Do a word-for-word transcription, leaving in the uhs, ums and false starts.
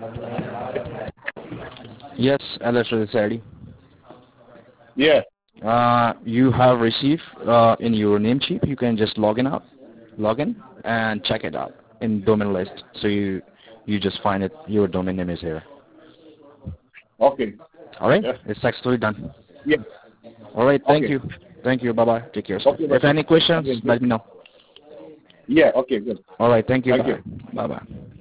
Yes, Alistair Sadi. Yeah. Uh, you have received uh, in your name chip. You can just log in out, log in, and check it out in domain list. So you you just find it. Your domain name is here. Okay. All right, Yeah. it's successfully done. Yeah. All right, thank Okay. you, thank you. Bye bye. Take care, sir. Okay, If brother. any questions, Okay, good. let me know. Yeah. Okay, good. All right, thank you. Thank you. Bye. Bye bye.